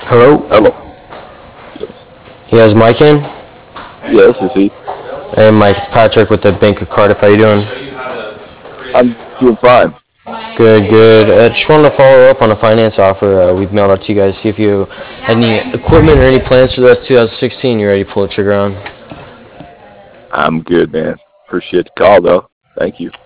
Hello? Hello. He has Mike in? Yes, is he? Hey Mike, it's Patrick with the Bank of Cardiff. How you doing? I'm doing fine. Good, good. Just wanted to follow up on a finance offer we've mailed out to you guys. See if you had any equipment or any plans for that 2016 you're ready to pull the trigger on. I'm good, man. Appreciate the call, though. Thank you.